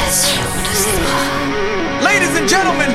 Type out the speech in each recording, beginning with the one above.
Ladies and gentlemen.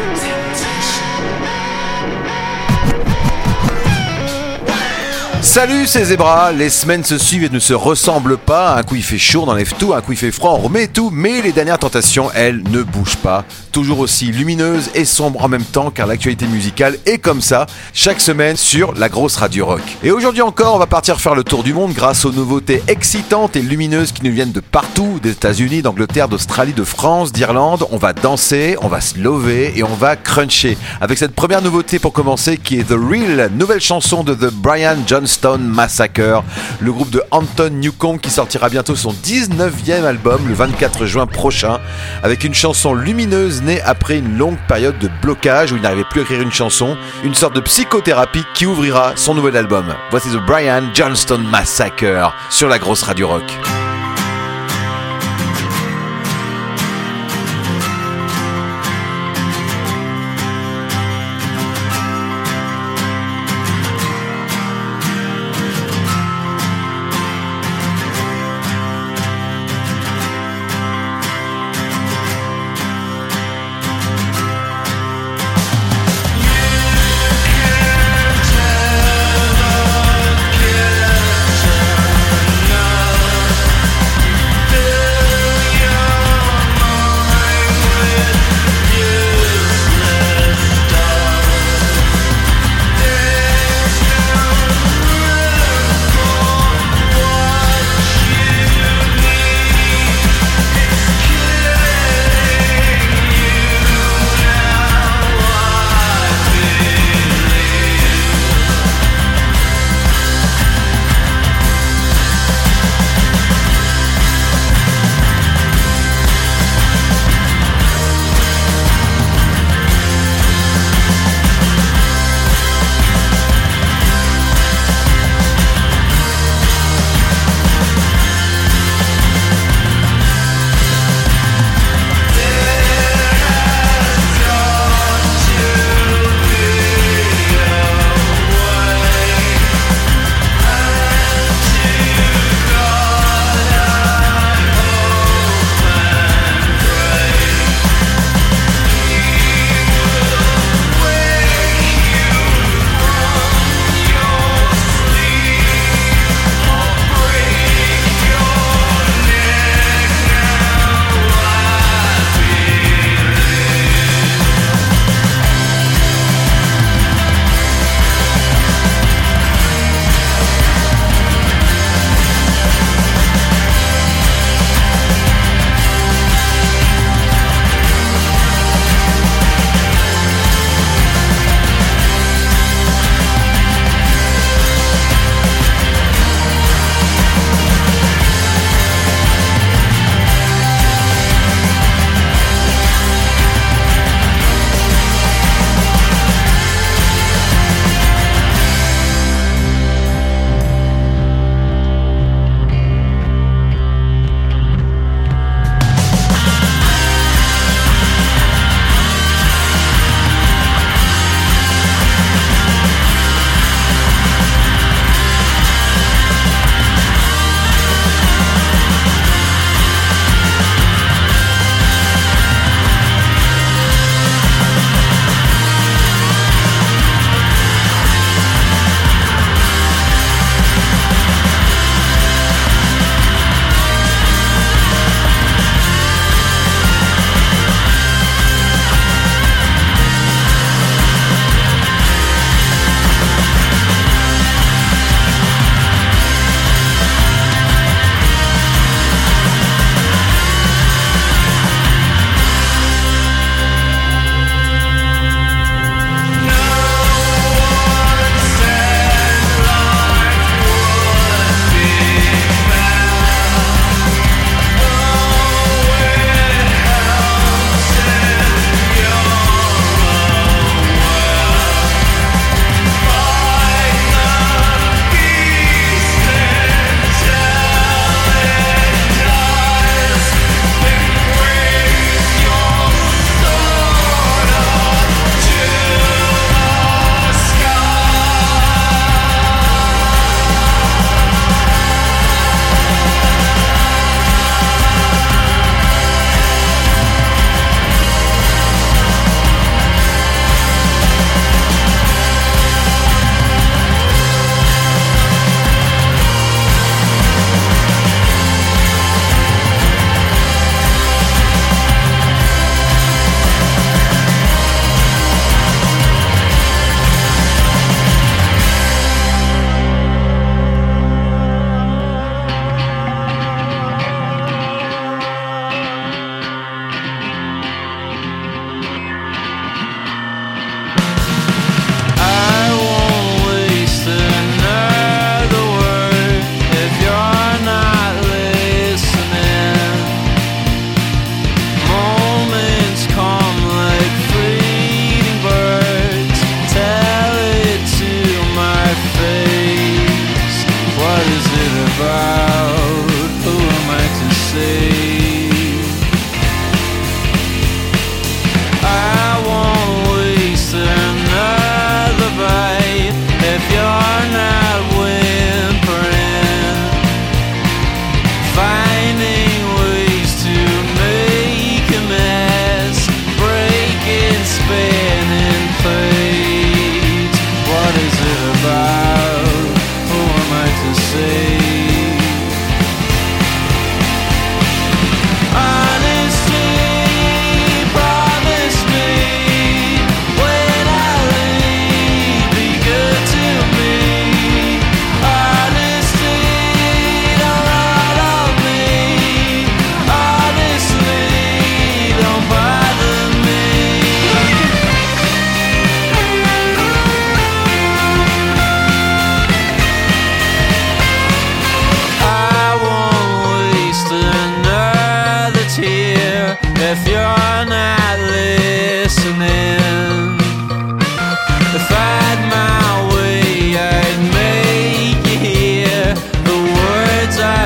Salut, c'est Zebra. Les semaines se suivent et ne se ressemblent pas. Un coup il fait chaud, on enlève tout. Un coup il fait froid, on remet tout. Mais les dernières tentations, elles, ne bougent pas. Toujours aussi lumineuses et sombres en même temps, car l'actualité musicale est comme ça, chaque semaine sur la grosse radio rock. Et aujourd'hui encore, on va partir faire le tour du monde grâce aux nouveautés excitantes et lumineuses qui nous viennent de partout, des États-Unis, d'Angleterre, d'Australie, de France, d'Irlande. On va danser, on va se lever et on va cruncher. Avec cette première nouveauté pour commencer qui est The Real, nouvelle chanson de The Brian Jonestown Massacre, le groupe de Anton Newcombe qui sortira bientôt son 19e album le 24 juin prochain, avec une chanson lumineuse née après une longue période de blocage où il n'arrivait plus à écrire une chanson, une sorte de psychothérapie qui ouvrira son nouvel album. Voici The Brian Jonestown Massacre sur la grosse radio rock.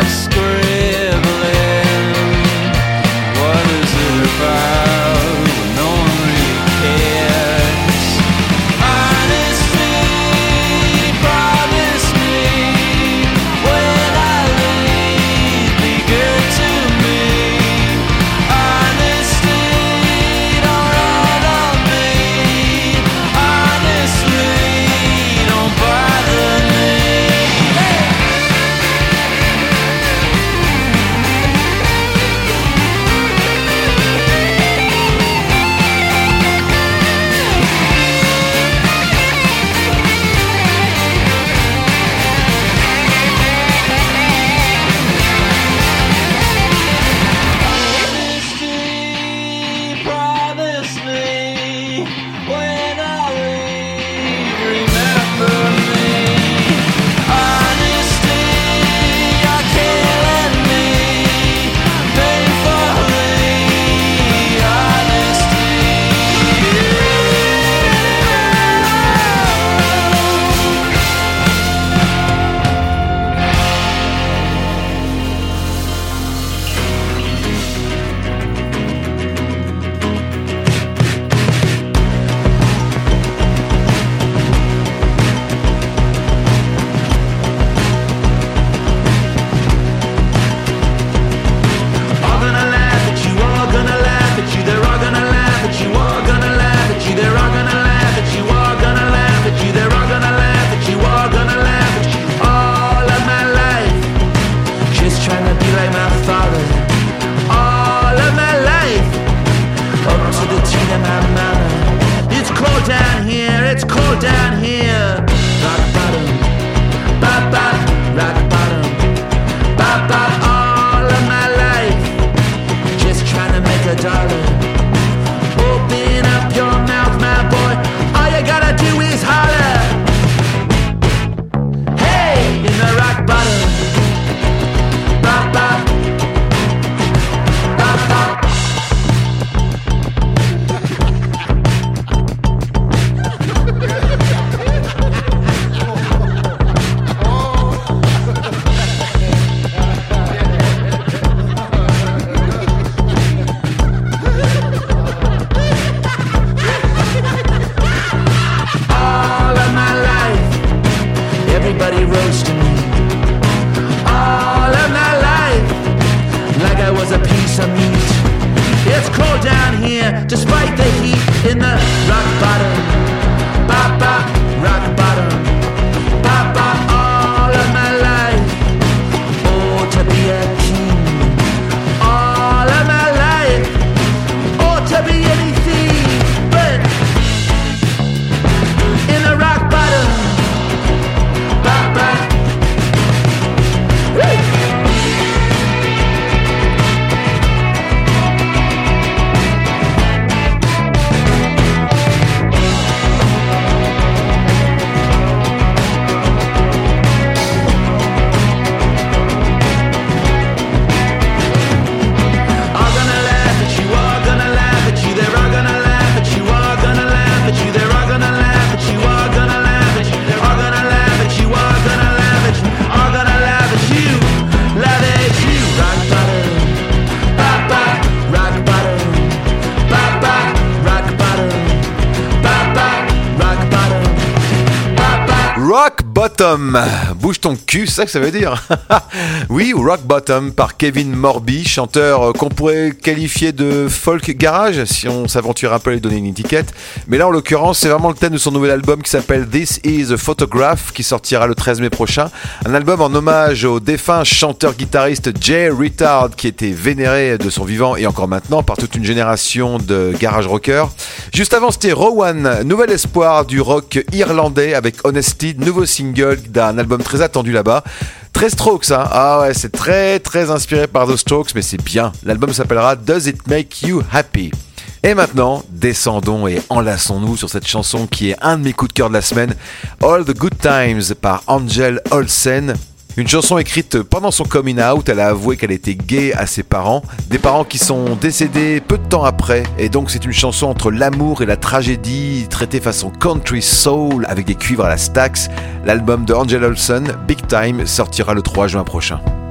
Rock Bottom, bouge ton cul, c'est ça que ça veut dire. Oui, Rock Bottom par Kevin Morby, chanteur qu'on pourrait qualifier de folk garage si on s'aventure un peu à lui donner une étiquette. Mais là en l'occurrence c'est vraiment le thème de son nouvel album qui s'appelle This Is a Photograph qui sortira le 13 mai prochain. Un album en hommage au défunt chanteur-guitariste Jay Reatard qui était vénéré de son vivant et encore maintenant par toute une génération de garage rockers. Juste avant c'était Rowan, nouvel espoir du rock irlandais avec Honesty, nouveau single d'un album très attendu là-bas. Très Strokes, hein. Ah ouais, c'est très inspiré par The Strokes, mais c'est bien. L'album s'appellera Does It Make You Happy? Et maintenant, descendons et enlaçons-nous sur cette chanson qui est un de mes coups de cœur de la semaine, All the Good Times par Angel Olsen. Une chanson écrite pendant son coming out, elle a avoué qu'elle était gay à ses parents, des parents qui sont décédés peu de temps après, et donc c'est une chanson entre l'amour et la tragédie, traitée façon country soul avec des cuivres à la Stax. L'album de Angel Olsen, Big Time, sortira le 3 juin prochain.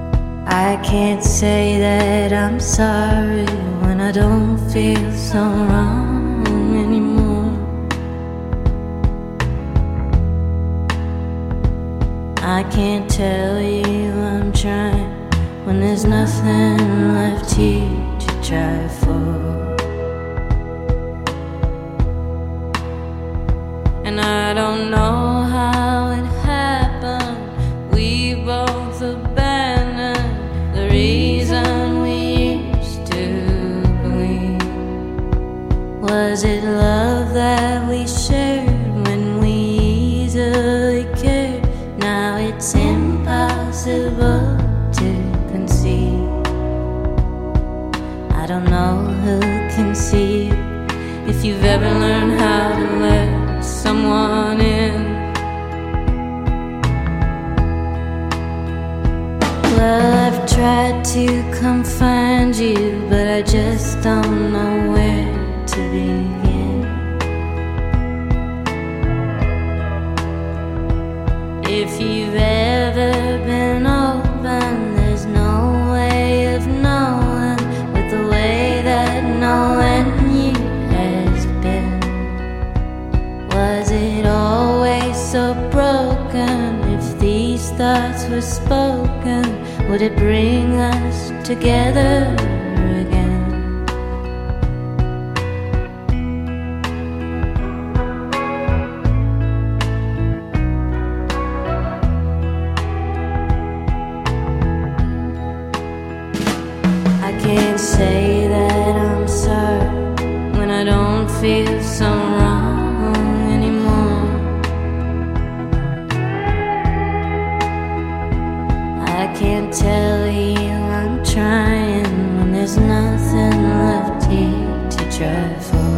I can't say that I'm sorry when I don't feel so wrong anymore. I can't tell you I'm trying when there's nothing left here to try for. And I don't know how it happened. We both abandoned the reason we used to believe. Was it love that we shared when we easily cared? Now it's impossible to conceive. I don't know who can see you, if you've ever learned how to let someone in. Well, I've tried to come find you, but I just don't know where to begin. If you've ever been open, there's no way of knowing with the way that knowing you has been. Was it always so broken? If these thoughts were spoken, would it bring us together again? I can't say that I'm sorry when I don't feel so wrong anymore. I can't tell you I'm trying when there's nothing left here to try for.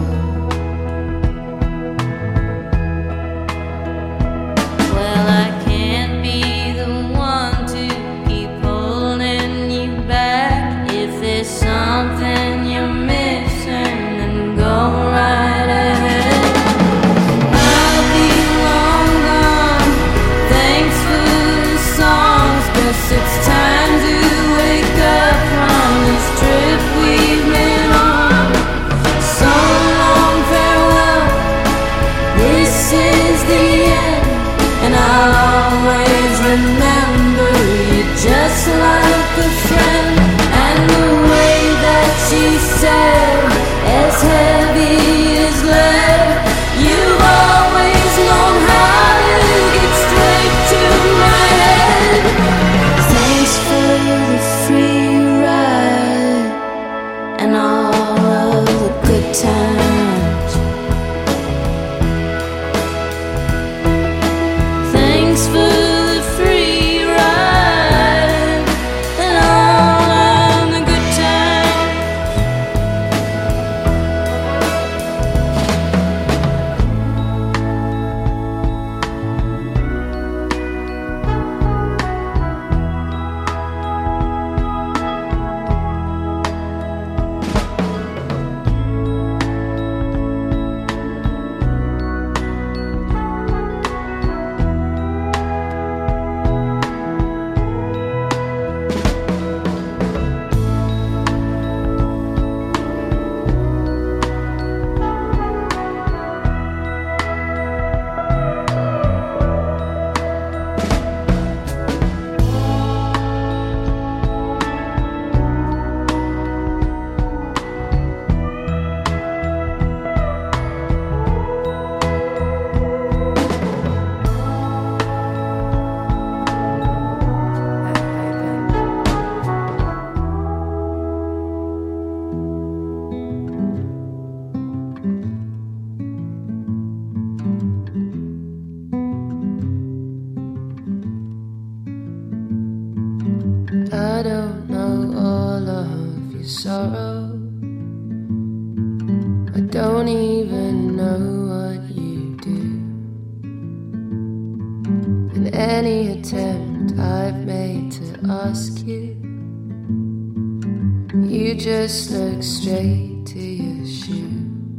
Well, I can't be the one to keep holding you back. If there's something you're missing, then go right ahead. I'll be long gone. Thanks for the songs, guess it's time to wake up from this trip we've been on. So long, farewell. This is the end, and I'll always remember you just like a friend. And the way that you said, as heavy as lead, you've always known how to get straight to my head. Thanks for the free ride and all of the good times. Thanks for the free ride and all of the good times. I don't know all of your sorrow. I don't even know what you do. In any attempt I've made to ask you, you just look straight to your shoe.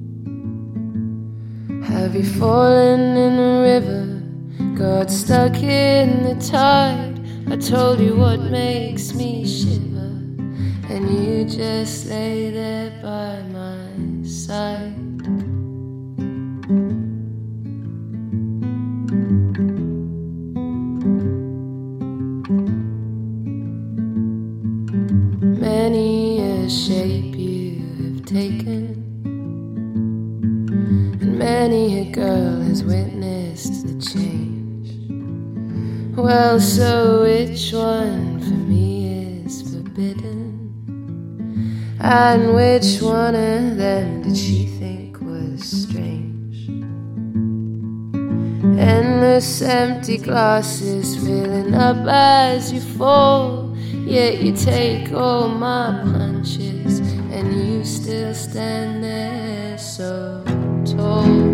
Have you fallen in a river, got stuck in the tide? I told you what makes me shiver, and you just lay there by my side. Many a shape you have taken, and many a girl has witnessed the change. Well, so which one for me is forbidden? And which one of them did she think was strange? Endless empty glasses filling up as you fall, yet you take all my punches and you still stand there so tall.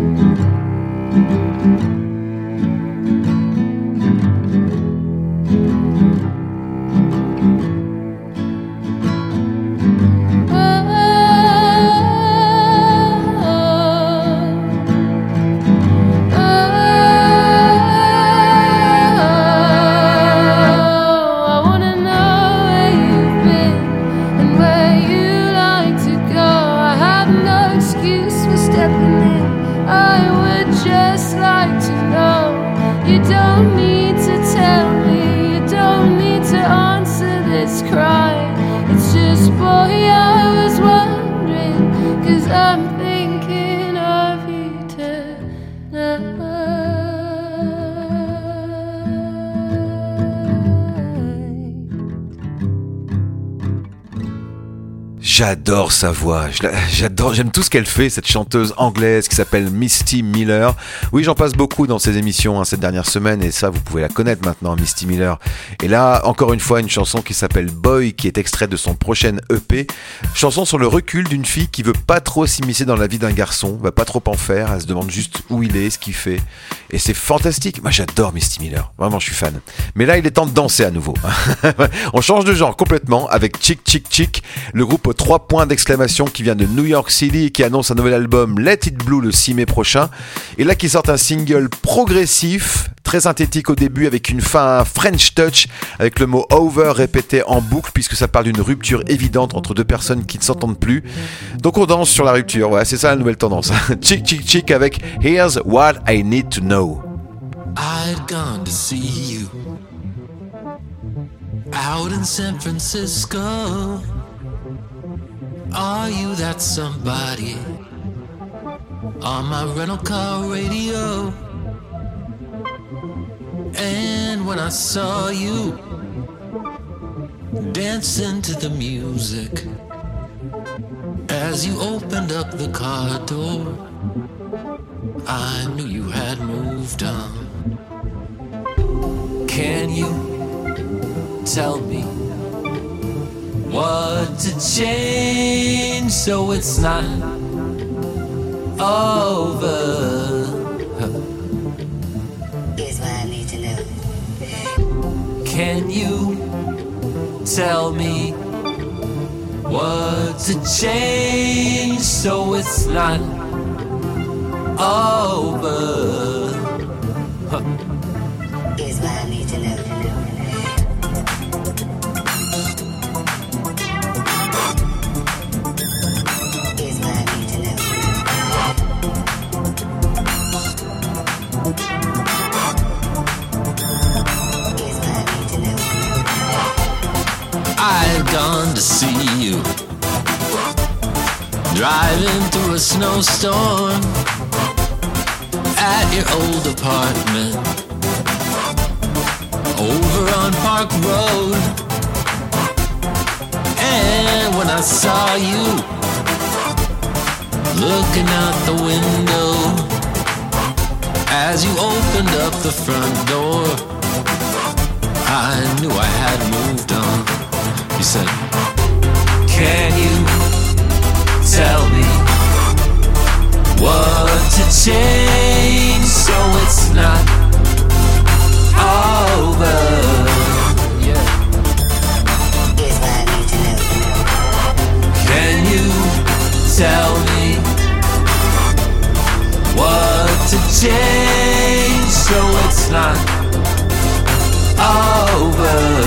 J'adore sa voix, j'aime tout ce qu'elle fait, cette chanteuse anglaise qui s'appelle Misty Miller. Oui, j'en passe beaucoup dans ces émissions cette dernière semaine, et ça vous pouvez la connaître maintenant, Misty Miller. Et là, encore une fois, une chanson qui s'appelle Boy, qui est extraite de son prochain EP. Chanson sur le recul d'une fille qui veut pas trop s'immiscer dans la vie d'un garçon, va pas trop en faire, elle se demande juste où il est, ce qu'il fait. Et c'est fantastique, moi j'adore Misty Miller, vraiment je suis fan. Mais là, il est temps de danser à nouveau. On change de genre complètement avec Chick Chick Chick, le groupe 3 points d'exclamation qui vient de New York City et qui annonce un nouvel album Let It Blue le 6 mai prochain. Et là qui sort un single progressif, très synthétique au début avec une fin French touch, avec le mot over répété en boucle puisque ça parle d'une rupture évidente entre deux personnes qui ne s'entendent plus. Donc on danse sur la rupture, ouais, c'est ça la nouvelle tendance. Chick Chick Chick avec Here's What I Need to Know. I'd gone to see you out in San Francisco. Are you that somebody on my rental car radio? And when I saw you dancing to the music as you opened up the car door, I knew you had moved on. Can you tell me what to change so it's not over? Here's what I need to know. Can you tell me what to change so it's not over? Here's what I need to know. I'd gone to see you driving through a snowstorm at your old apartment over on Park Road. And when I saw you looking out the window as you opened up the front door, I knew I had moved on. You said, can you tell me what to change so it's not over? Yeah. Here's what I need to know. Can you tell me what to change so it's not over?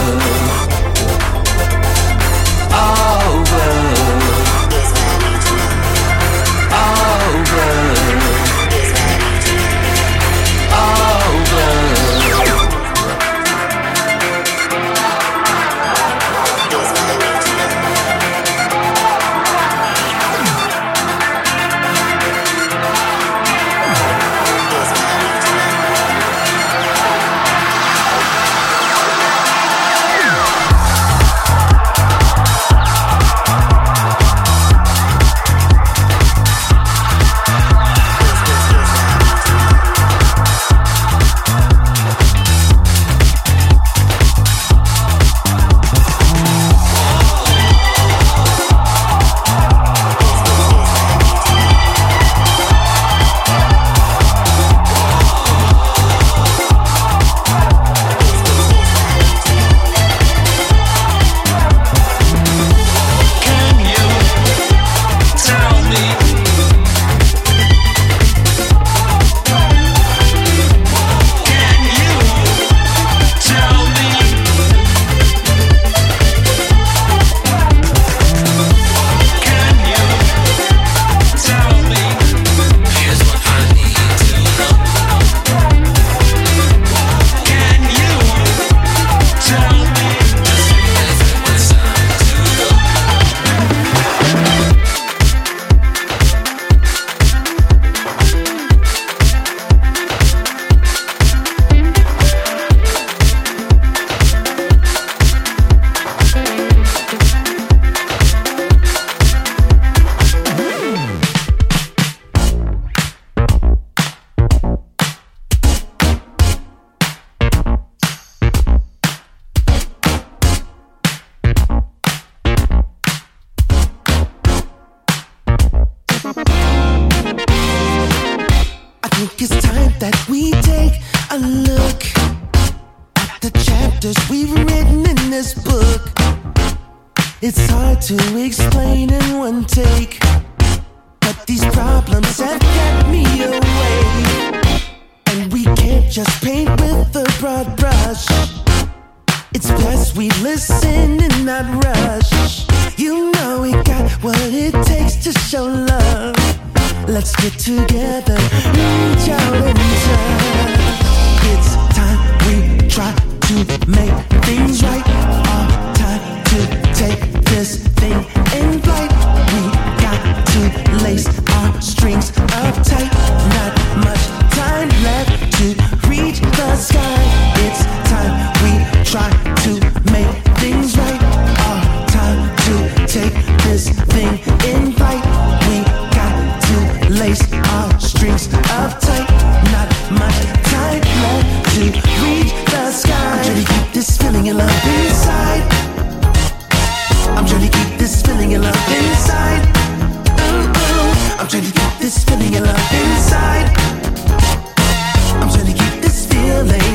It's hard to explain in one take, but these problems have kept me away. And we can't just paint with a broad brush. It's best we listen and not rush. You know we got what it takes to show love. Let's get together, reach out and touch. It's time we try to make things right. All time to take this thing in flight. We got to lace our strings up tight. Not much time left to reach the sky. It's time we try to make things right. All time to take this thing in flight. We got to lace our strings up tight. Not much time left to reach the sky. I'm trying to keep this feeling of love inside. I'm trying to keep this feeling of love inside. I'm trying to keep this feeling of love inside. I'm trying to keep this feeling.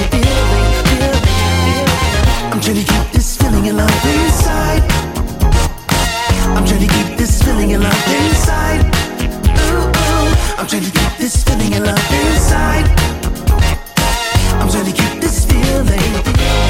I'm trying to keep this feeling of love inside. I'm trying to keep this feeling of love inside. I'm trying to keep this feeling of love inside. I'm trying to keep this feeling.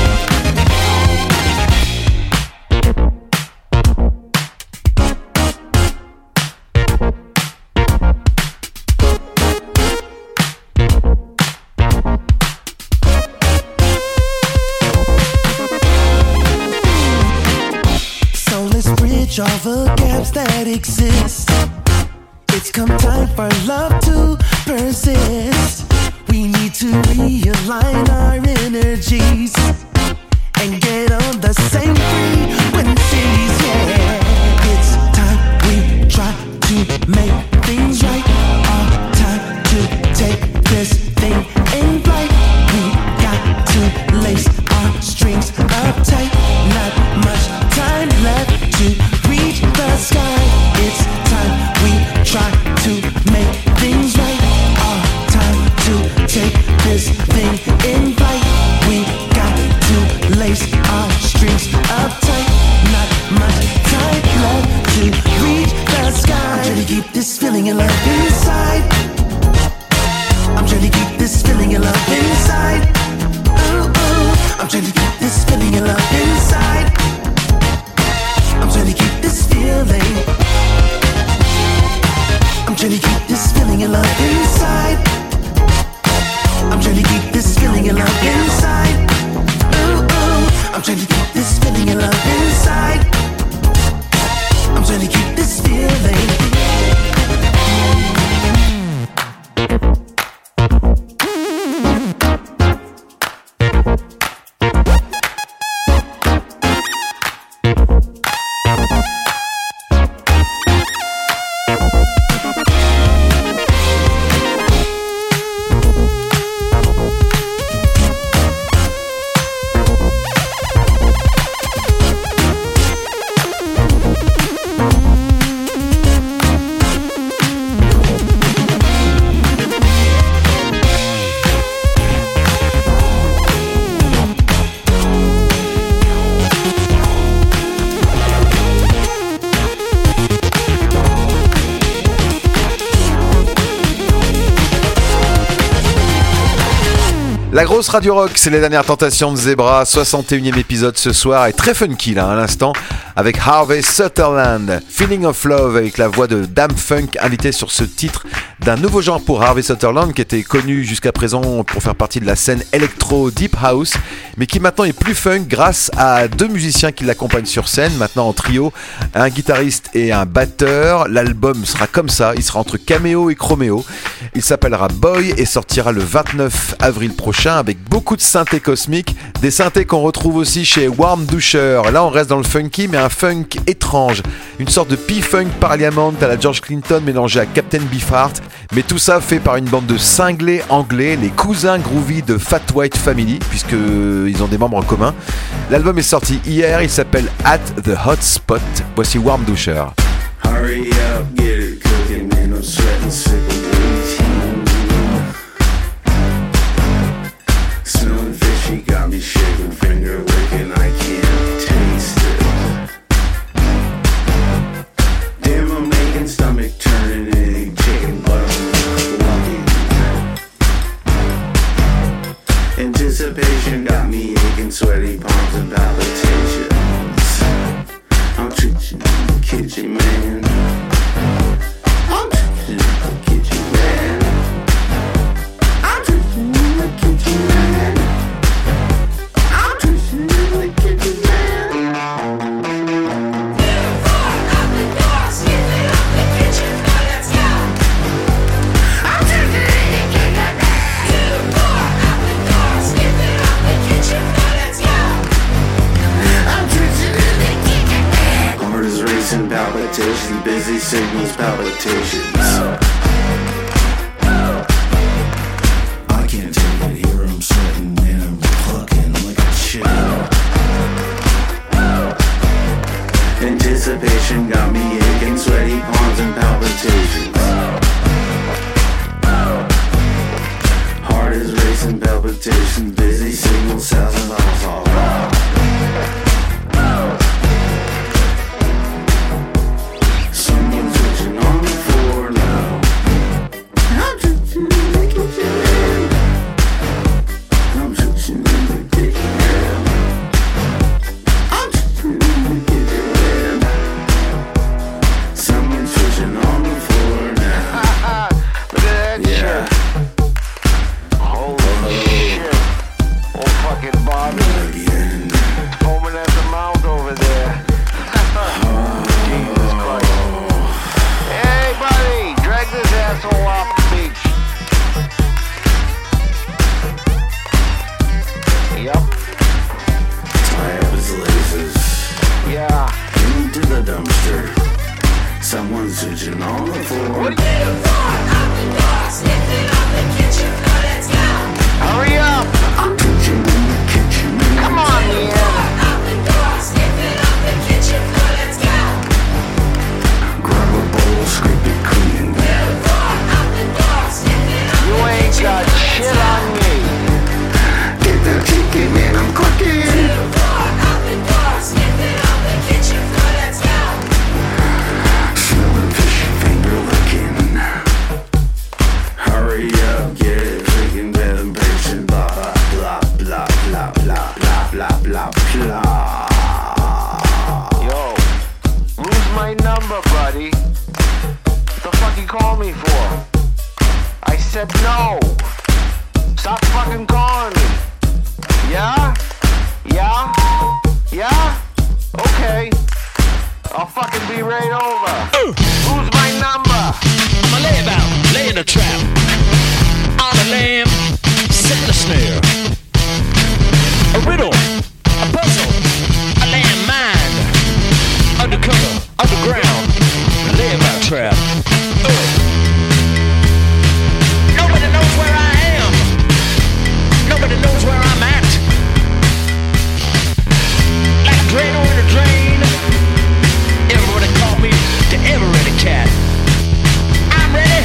So let's bridge all the gaps that exist. It's come time for love to persist. We need to realign our energies and get on the same frequencies, yeah. It's time we try to make things right. All time to take this thing in flight. We got to lace our strings up tight. Not much time left to reach the sky. It's time we try to make things right. All time to take this thing in flight. We got to lace our strings up tight. Not much time left to reach the sky. I'm trying to keep this feeling of love inside. I'm trying to keep this feeling of love inside. I'm trying to keep this feeling of love inside. I'm trying to keep this feeling. I'm trying to keep this feeling of love inside. I'm trying to keep this feeling of love inside. I'm trying to keep this feeling of love inside. I'm trying to keep this feeling. La grosse radio rock, c'est les dernières tentations de Zebra, 61e épisode ce soir, et très funky là à l'instant, avec Harvey Sutherland, Feeling of Love, avec la voix de Dam Funk, invité sur ce titre d'un nouveau genre pour Harvey Sutherland, qui était connu jusqu'à présent pour faire partie de la scène électro deep house, mais qui maintenant est plus funk grâce à deux musiciens qui l'accompagnent sur scène, maintenant en trio, un guitariste et un batteur. L'album sera comme ça, il sera entre caméo et chroméo. Il s'appellera Boy et sortira le 29 avril prochain avec beaucoup de synthés cosmiques, des synthés qu'on retrouve aussi chez Warm Dusher. Là on reste dans le funky, mais un funk étrange, une sorte de P-Funk Parliament à la George Clinton mélangé à Captain Beefheart, mais tout ça fait par une bande de cinglés anglais, les cousins groovy de Fat White Family, puisqu'ils ont des membres en commun. L'album est sorti hier, il s'appelle At the Hot Spot. Voici Warm Dusher. Hurry up, get it cooking, man, I'm sweating, sick of smelling fishy, got me shaking, finger licking, I can't taste it. touching the kitchen, man. I'm touching the kitchen, man. I'm touching the kitchen, man. I'm touching the kitchen, man. Up the door, sweeping up the kitchen, now let's go. I'm touching the kitchen, man. Up the door, sweeping up the kitchen, now let's go. I'm touching the kitchen, man. Heart is racing, palpitations, busy signals, palpitations. I can't take it here, I'm sweating and I'm clucking like a chicken. Anticipation got me aching, sweaty palms and palpitations. Heart is racing, palpitations, busy signals, sounds and all. Someone's switching on the floor now. I'm switching in the kitchen now. I'm switching in the kitchen now. I'm switching in the kitchen now. Someone's switching on the floor now. Look at that shirt. Holy shit. Old fucking Bobby. Again. Foaming at the mouth over there. Jesus Christ. Hey, buddy, drag this asshole off the beach. Yup. Tie up his laces. Yeah. Into the dumpster. Someone's switching on the floor. What are you? Hurry up. I'm touching in the kitchen. Come on, man. Grab a bowl, scrape it clean. You ain't got shit on me. Get that chicken and I'm cooking. Smelling fishy, finger licking. Hurry up, get it, freaking bed and patient. Blah blah blah blah blah blah blah blah blah. Yo, lose my number, buddy. What the fuck you call me for? I said no. Stop fucking calling me. Yeah? Yeah? Yeah? Okay. I'll fucking be right over. Who's my number? I'm a layabout, laying a trap. On a lamb, setting a snare. A riddle, a puzzle, a landmine. Undercover, underground, layabout trap. Nobody knows where I am. Nobody knows where I'm at. Like a Drano in a drain. Everybody call me the ever-ready cat. I'm ready.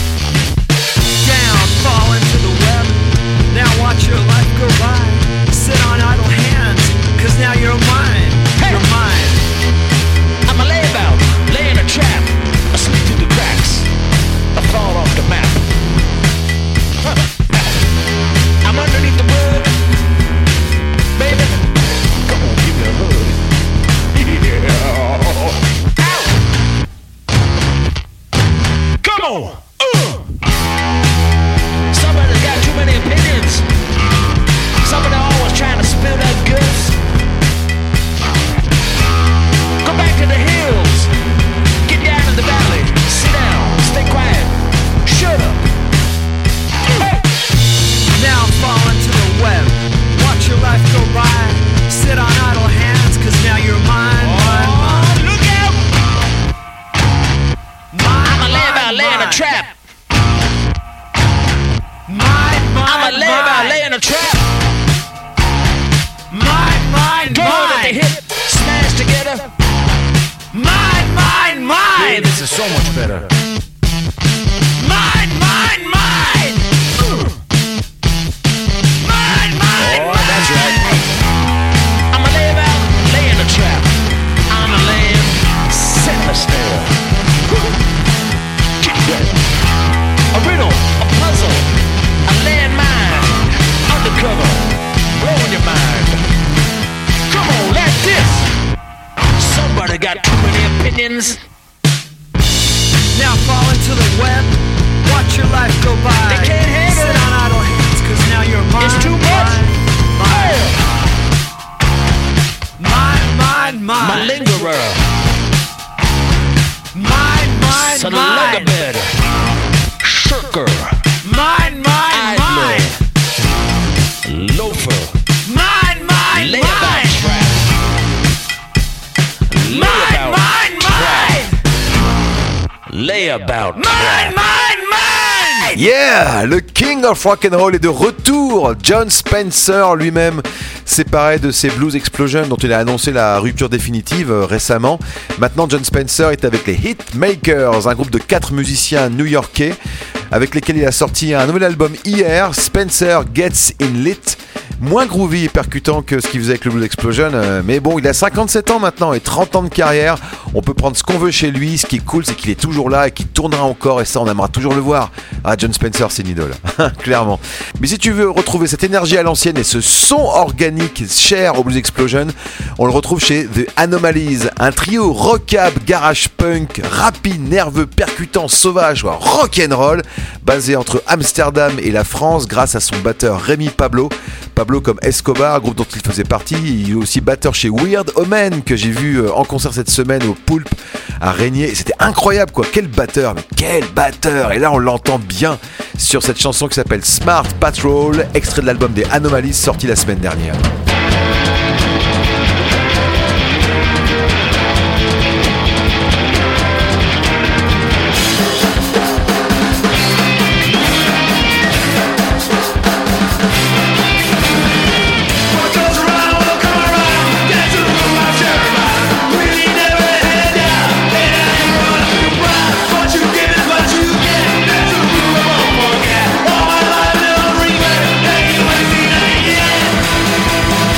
Down, fall into the web. Now watch your life go by. Sit on idle hands, cause now you're mine. Hey. You're mine. I'm a layabout, laying a trap. I slip through the cracks. I fall off the map. I'm underneath the wood. Baby, come on, give me a hug. Yeah. Ow. Come on. Somebody's got too many opinions. Somebody always trying to spill their goods. Go back to the hills. Get down in the valley. Sit down. Stay quiet. Shut up. Hey. Now fall into the web. Watch your life go by. Sit on idle hands, cause now you're mine. Mine, mine. Look out. Mine, I'm a layabout mine, laying a mine. trap. Mine, mine, I'm a layabout mine. laying a trap. Mine, mine, Drums at the mine. hip. Smash together. Mine, mine, mine. This is so much better. Mine, mine, mine. Mine, mine, Oh, mine. that's right. I'm a layabout laying a trap. I'm a lamb setting a snare. Get ready. A riddle, a puzzle, a landmine. Undercover, blowing your mind. Come on, like this. Somebody Everybody got too many opinions. Now fall into the web, watch your life go by. They can't handle Sit it. on idle hands, cause now you're mine. It's too much. Mine. My lingerer. Mine. Slugabed. Shirker. Mine. Idler. Loafer. Mine. Layabout trap. Layabout trap. Mine. Yeah, le King of Rock'n'Roll est de retour. John Spencer lui-même séparé de ses Blues Explosion dont il a annoncé la rupture définitive récemment. Maintenant, John Spencer est avec les Hitmakers, un groupe de 4 musiciens new-yorkais avec lesquels il a sorti un nouvel album hier, Spencer Gets In Lit. Moins groovy et percutant que ce qu'il faisait avec le Blues Explosion, mais bon, il a 57 ans maintenant et 30 ans de carrière. On peut prendre ce qu'on veut chez lui. Ce qui est cool, c'est qu'il est toujours là et qu'il tournera encore, et ça, on aimera toujours le voir. Ah, John Spencer, c'est une idole, clairement. Mais si tu veux retrouver cette énergie à l'ancienne et ce son organique cher au Blues Explosion, on le retrouve chez The Anomalies, un trio rockab, garage punk, rapide, nerveux, percutant, sauvage, rock'n'roll, basé entre Amsterdam et la France grâce à son batteur Rémi Pablo comme Escobar, groupe dont il faisait partie. Il est aussi batteur chez Weird Omen, que j'ai vu en concert cette semaine au Poulpe à Régnier. Et c'était incroyable, quoi. Quel batteur, mais quel batteur! Et là, on l'entend bien sur cette chanson qui s'appelle Smart Patrol, extrait de l'album des Anomalies sorti la semaine dernière. What you give is what you get. That's a rule of my journey. We need never end.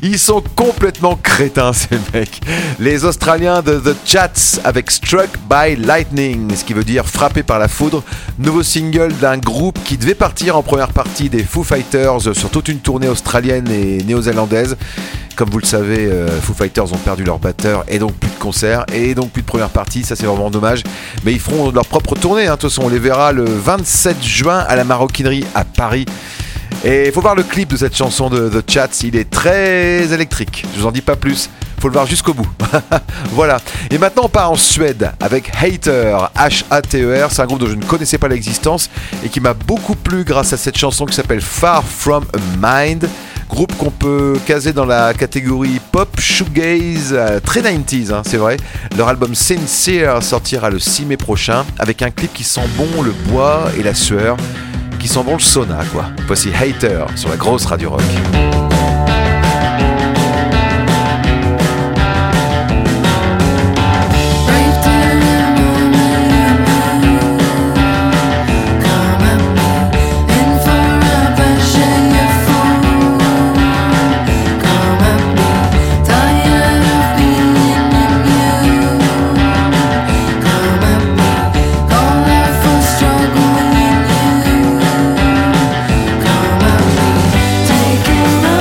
Ils sont complètement crétins, ces mecs. Les Australiens de The Chats avec Struck by Lightning, ce qui veut dire frappé par la foudre. Nouveau single d'un groupe qui devait partir en première partie des Foo Fighters sur toute une tournée australienne et néo-zélandaise. Comme vous le savez, Foo Fighters ont perdu leur batteur et donc plus de concerts et donc plus de première partie, ça c'est vraiment dommage. Mais ils feront leur propre tournée, de toute façon on les verra le 27 juin à la Maroquinerie à Paris. Et il faut voir le clip de cette chanson de The Chats, il est très électrique, je vous en dis pas plus, faut le voir jusqu'au bout. Voilà, et maintenant on part en Suède avec Hater, H-A-T-E-R, c'est un groupe dont je ne connaissais pas l'existence et qui m'a beaucoup plu grâce à cette chanson qui s'appelle Far From a Mind. Groupe qu'on peut caser dans la catégorie pop, shoegaze, très 90s, hein, c'est vrai. Leur album Sincere sortira le 6 mai prochain avec un clip qui sent bon le bois et la sueur, qui sent bon le sauna, quoi. Voici Hater sur la grosse radio rock. Taking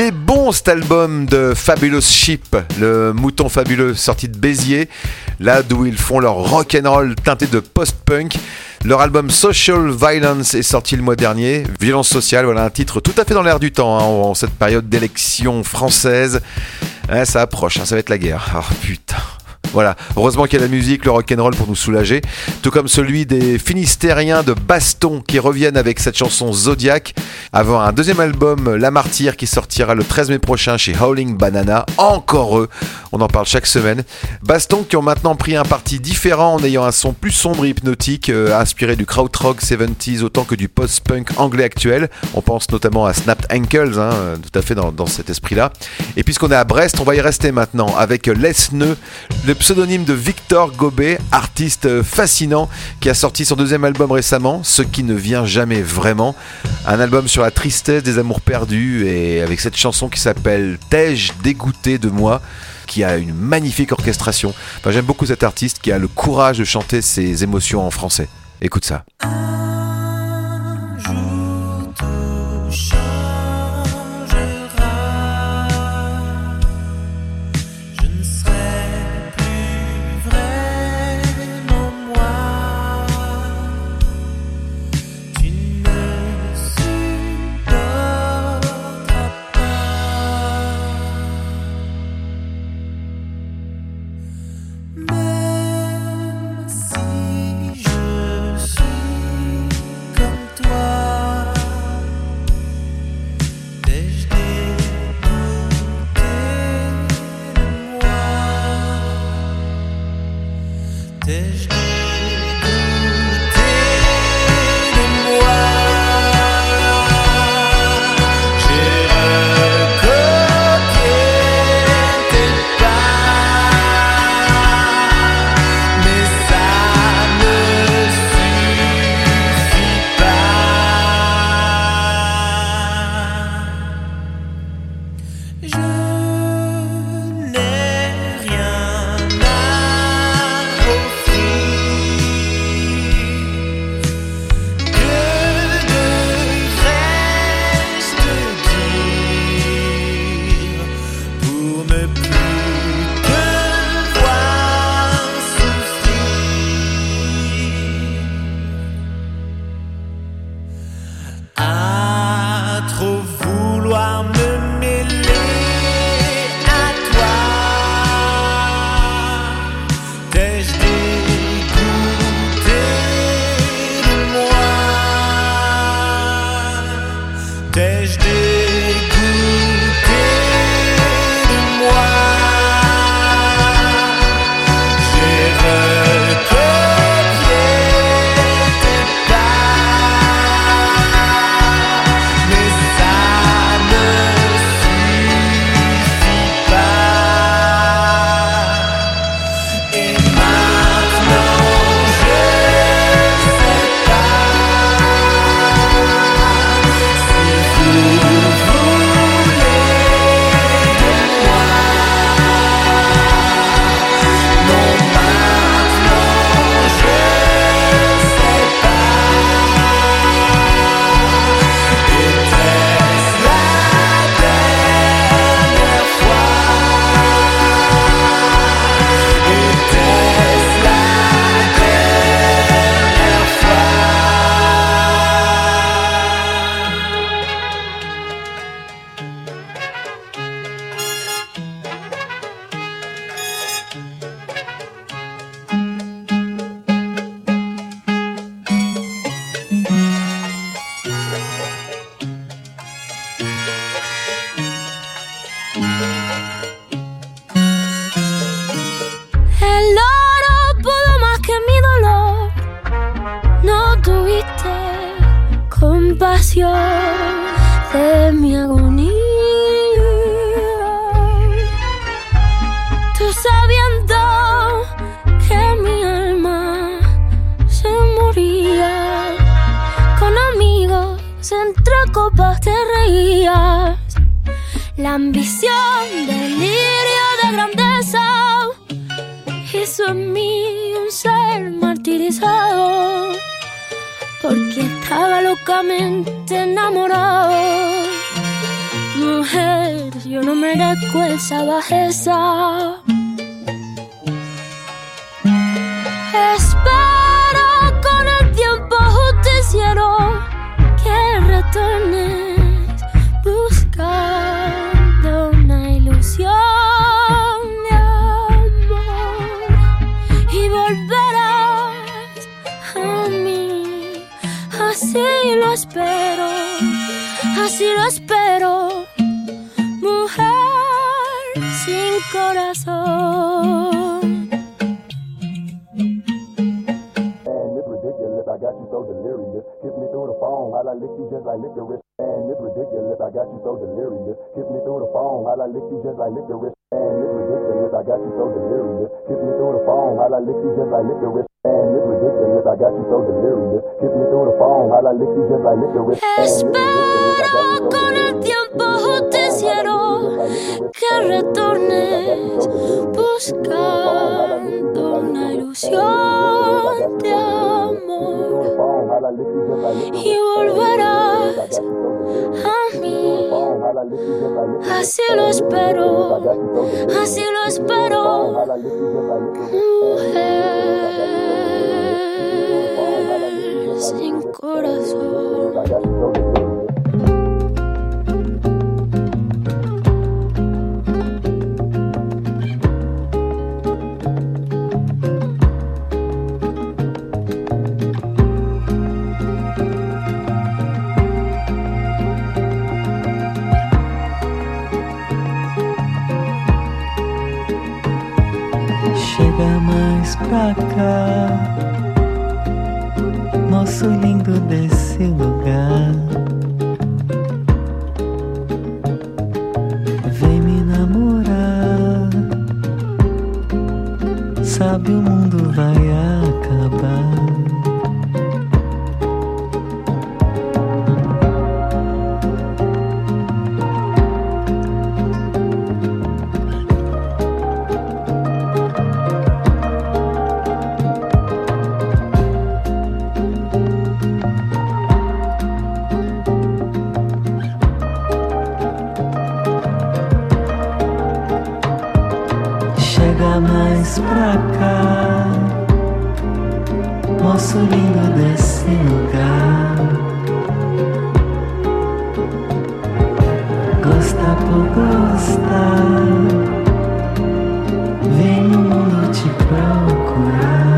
Il est bon cet album de Fabulous Sheep, le mouton fabuleux sorti de Béziers, là d'où ils font leur rock'n'roll teinté de post-punk. Leur album Social Violence est sorti le mois dernier. Violence sociale, voilà un titre tout à fait dans l'air du temps en cette période d'élection française. Ça approche, ça va être la guerre. Ah putain. Voilà, heureusement qu'il y a la musique, le rock'n'roll pour nous soulager, tout comme celui des Finistériens de Baston qui reviennent avec cette chanson Zodiac, avant un deuxième album, La Martyre, qui sortira le 13 mai prochain chez Howling Banana. Encore eux, on en parle chaque semaine. Baston qui ont maintenant pris un parti différent en ayant un son plus sombre et hypnotique, inspiré du krautrock 70s autant que du post-punk anglais actuel. On pense notamment à Snapped Ankles, tout à fait dans cet esprit-là. Et puisqu'on est à Brest, on va y rester maintenant avec Les Nœuds, le pseudonyme de Victor Gobet, artiste fascinant qui a sorti son deuxième album récemment, Ce qui ne vient jamais vraiment, un album sur la tristesse des amours perdus, et avec cette chanson qui s'appelle T'ai-je dégoûté de moi, qui a une magnifique orchestration. Enfin, j'aime beaucoup cet artiste qui a le courage de chanter ses émotions en français. Écoute ça. De mi agonía, tú sabiendo que mi alma se moría, con amigos entre copas te reías, la ambición, delirio de grandeza hizo en mí un ser martirizado, porque estaba locamente enamorado. Mujer, Yo no merezco esa bajeza. Espero con el tiempo justiciero que retornes buscando una ilusión de amor y volverás a mí. Así lo espero, así lo espero, mujer sin corazón. I got you so delirious. Kiss me through the phone while I lick you just like licorice. Man, it's ridiculous. I got you so delirious. Kiss me through the phone while I lick you just like licorice. Man, it's ridiculous. I got you so delirious. Kiss me through the phone while I lick you just like licorice. Man, it's ridiculous. I got you so delirious. Kiss me through the phone while I lick you just like licorice. Espero con el tiempo justiciero que retornes buscando una ilusión de amor y volverás a mí. Así lo espero, así lo espero, mujer sin corazón. Chega mais pra cá, moço lindo desse lugar. Vem me namorar, sabe o mundo vai acabar. Chega mais pra cá, moço lindo desse lugar. Gosta por gostar, vem no mundo te procurar.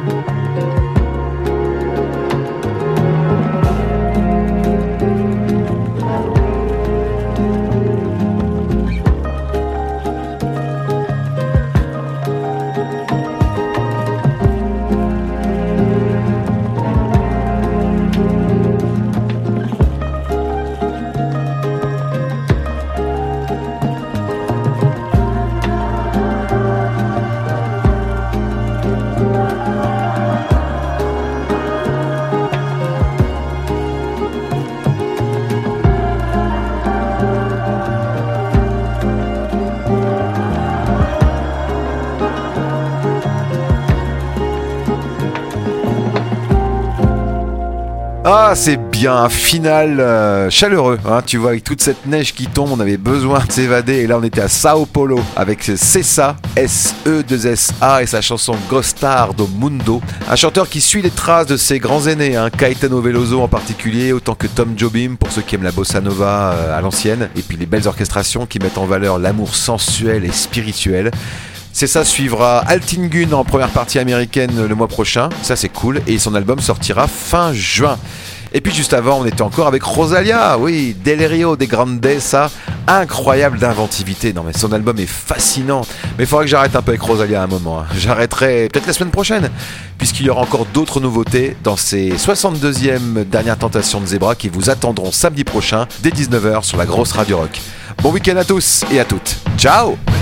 Ah, c'est bien, un final chaleureux, hein, tu vois, avec toute cette neige qui tombe, on avait besoin de s'évader, et là on était à Sao Paulo avec Cessa, S-E-2-S-A, et sa chanson Gostar do Mundo, un chanteur qui suit les traces de ses grands aînés, hein, Caetano Veloso en particulier, autant que Tom Jobim pour ceux qui aiment la bossa nova à l'ancienne, et puis les belles orchestrations qui mettent en valeur l'amour sensuel et spirituel. C'est ça, suivra Altingun en première partie américaine le mois prochain, ça c'est cool, et son album sortira fin juin. Et puis juste avant, on était encore avec Rosalia, oui, Delirio de Grandeza, incroyable d'inventivité. Non mais son album est fascinant, mais il faudra que j'arrête un peu avec Rosalia à un moment, hein. J'arrêterai peut-être la semaine prochaine, puisqu'il y aura encore d'autres nouveautés dans ces 62e dernières tentations de Zebra qui vous attendront samedi prochain dès 19h sur la grosse radio rock. Bon week-end à tous et à toutes, ciao.